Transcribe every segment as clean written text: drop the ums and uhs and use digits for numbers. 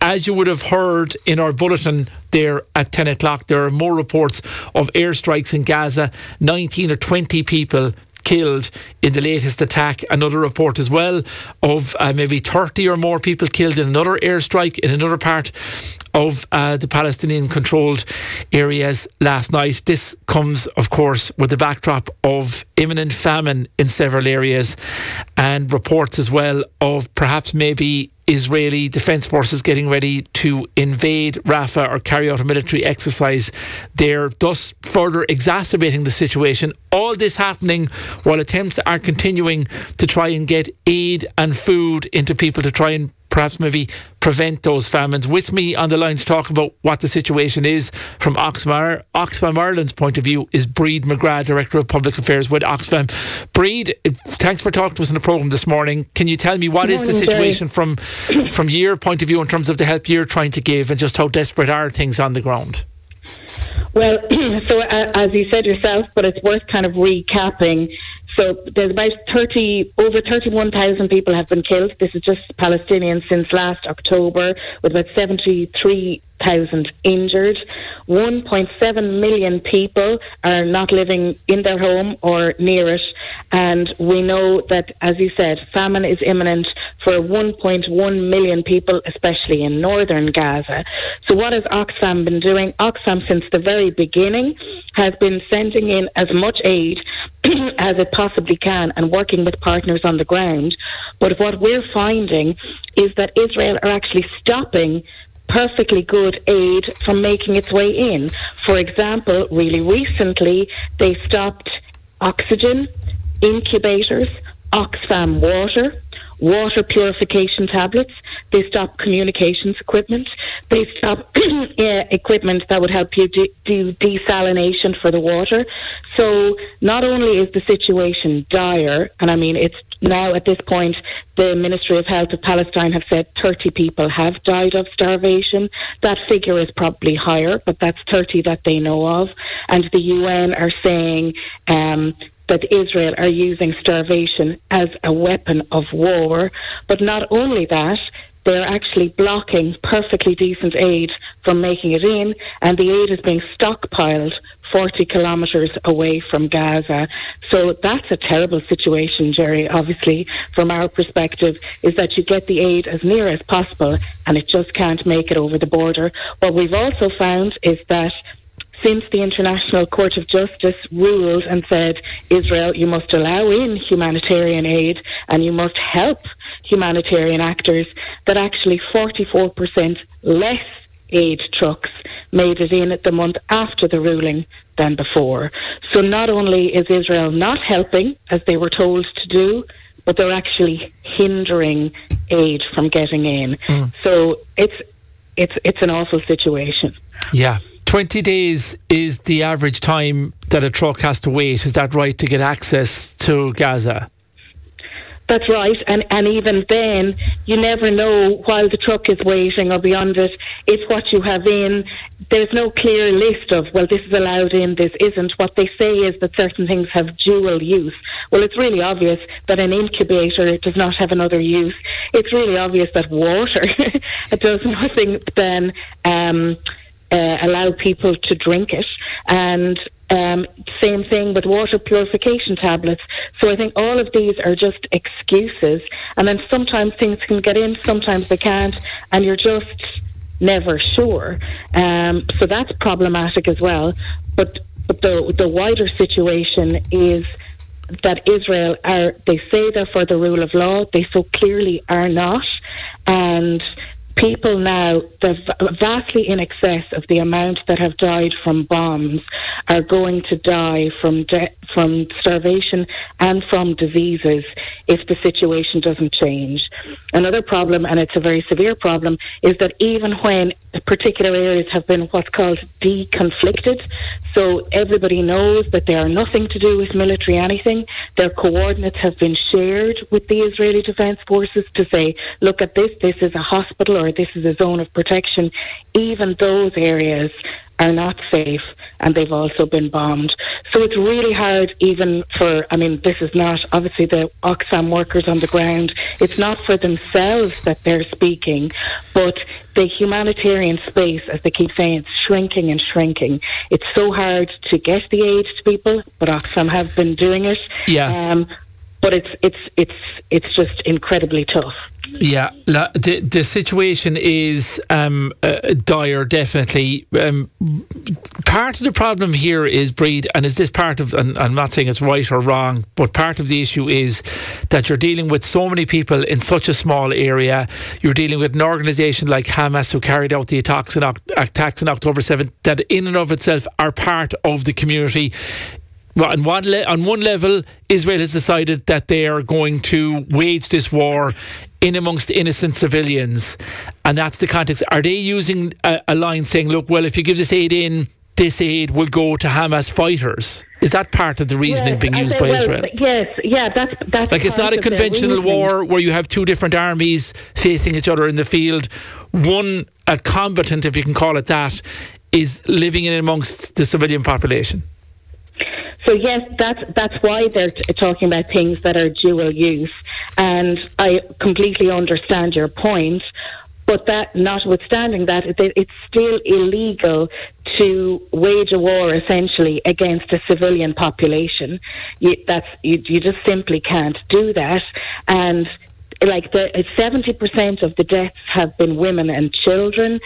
as you would have heard in our bulletin there at 10 o'clock, there are more reports of airstrikes in Gaza. 19 or 20 people killed in the latest attack. Another report as well of maybe 30 or more people killed in another airstrike in another part of the Palestinian-controlled areas last night. This comes, of course, with the backdrop of imminent famine in several areas, and reports as well of perhaps maybe Israeli Defence Forces getting ready to invade Rafah or carry out a military exercise there, thus further exacerbating the situation. All this happening while attempts are continuing to try and get aid and food into people to try and perhaps maybe prevent those famines. With me on the line to talk about what the situation is from Oxfam Ireland's point of view is Bríd McGrath, Director of Public Affairs with Oxfam. Bríd, thanks for talking to us on the programme this morning. Can you tell me what is the situation from your point of view in terms of the help you're trying to give, and just how desperate are things on the ground? Well, so as you said yourself, but it's worth kind of recapping. So there's about over 31,000 people have been killed. This is just Palestinians since last October, with about 73,000 injured. 1.7 million people are not living in their home or near it. And we know that, as you said, famine is imminent for 1.1 million people, especially in northern Gaza. So what has Oxfam been doing? Oxfam, since the very beginning, has been sending in as much aid as it possibly can and working with partners on the ground. But what we're finding is that Israel are actually stopping perfectly good aid from making its way in. For example, really recently, they stopped oxygen, incubators, Oxfam water purification tablets. They stopped communications equipment. They stopped equipment that would help you do desalination for the water. So not only is the situation dire, and I mean it's now at this point the Ministry of Health of Palestine have said 30 people have died of starvation. That figure is probably higher, but that's 30 that they know of. And the UN are saying that Israel are using starvation as a weapon of war. But not only that, they're actually blocking perfectly decent aid from making it in, and the aid is being stockpiled 40 kilometres away from Gaza. So that's a terrible situation, Jerry. Obviously, from our perspective, is that you get the aid as near as possible and it just can't make it over the border. What we've also found is that since the International Court of Justice ruled and said, Israel, you must allow in humanitarian aid and you must help humanitarian actors, that actually 44% less aid trucks made it in the month after the ruling than before. So not only is Israel not helping, as they were told to do, but they're actually hindering aid from getting in. So it's an awful situation. Yeah. 20 days is the average time that a truck has to wait, is that right, to get access to Gaza? That's right, and even then, you never know while the truck is waiting or beyond it, if what you have in, there's no clear list of, well, this is allowed in, this isn't. What they say is that certain things have dual use. Well, it's really obvious that an incubator does not have another use. It's really obvious that water does nothing than allow people to drink it, and same thing with water purification tablets. So I think all of these are just excuses, and then sometimes things can get in, sometimes they can't, and you're just never sure. So that's problematic as well. But the wider situation is that Israel they say they're for the rule of law, they so clearly are not, and people now, they're vastly in excess of the amount that have died from bombs, are going to die from starvation and from diseases if the situation doesn't change. Another problem, and it's a very severe problem, is that even when particular areas have been what's called deconflicted, so everybody knows that they are nothing to do with military anything, their coordinates have been shared with the Israeli Defence Forces to say, look at this is a hospital or this is a zone of protection. Even those areas are not safe, and they've also been bombed. So it's really hard even for, this is not, obviously the Oxfam workers on the ground, it's not for themselves that they're speaking, but the humanitarian space, as they keep saying, it's shrinking and shrinking. It's so hard to get the aid to people, but Oxfam have been doing it. Yeah. But it's just incredibly tough. Yeah, the situation is dire, definitely. Part of the problem here is, Breed, and is this part of, and I'm not saying it's right or wrong, but part of the issue is that you're dealing with so many people in such a small area. You're dealing with an organisation like Hamas, who carried out the attacks on October 7th, that in and of itself are part of the community. Well, on one level, Israel has decided that they are going to wage this war in amongst innocent civilians, and that's the context. Are they using a line saying, look, well, if you give this aid in, this aid will go to Hamas fighters? Is that part of the reasoning being used by Israel? Yes, yeah, that's like, it's not a conventional war where you have two different armies facing each other in the field. One, a combatant, if you can call it that, is living in amongst the civilian population. So yes, that's why they're talking about things that are dual use, and I completely understand your point. But that, notwithstanding that, it's still illegal to wage a war essentially against a civilian population. You just simply can't do that, and. 70% of the deaths have been women and children.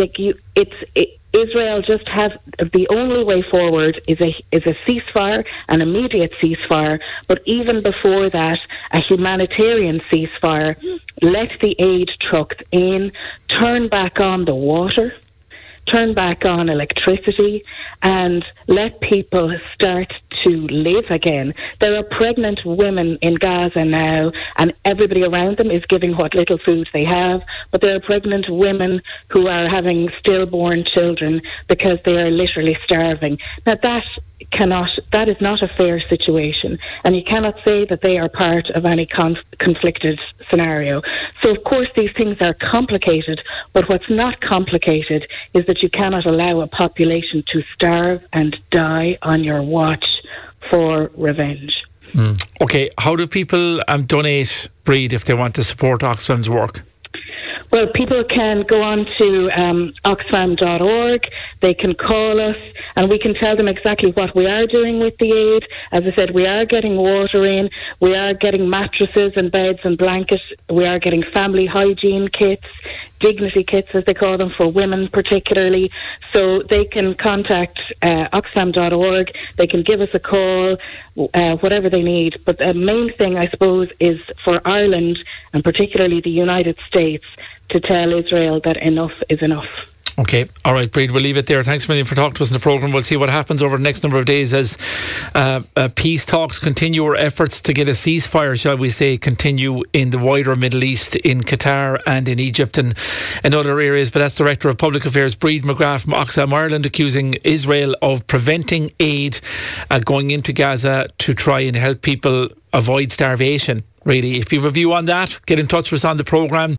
Israel just has, the only way forward is a ceasefire, an immediate ceasefire, but even before that, a humanitarian ceasefire. Let the aid trucks in, turn back on the water, turn back on electricity, and let people start to live again. There are pregnant women in Gaza now, and everybody around them is giving what little food they have, but there are pregnant women who are having stillborn children because they are literally starving. Now that is not a fair situation, and you cannot say that they are part of any conflicted scenario. So of course these things are complicated, but what's not complicated is that you cannot allow a population to starve and die on your watch for revenge. Okay, how do people donate, Breed, if they want to support Oxfam's work? Well, people can go on to oxfam.org. They can call us, and we can tell them exactly what we are doing with the aid. As I said, we are getting water in, we are getting mattresses and beds and blankets, we are getting family hygiene kits, dignity kits as they call them, for women particularly. So they can contact oxfam.org, they can give us a call, whatever they need. But the main thing, I suppose, is for Ireland, and particularly the United States, to tell Israel that enough is enough. Okay, all right, Breed, we'll leave it there. Thanks a million for talking to us in the programme. We'll see what happens over the next number of days as peace talks continue, or efforts to get a ceasefire, shall we say, continue in the wider Middle East, in Qatar and in Egypt and in other areas. But that's Director of Public Affairs Breed McGrath from Oxfam Ireland, accusing Israel of preventing aid going into Gaza to try and help people avoid starvation. Really, if you have a view on that, get in touch with us on the programme.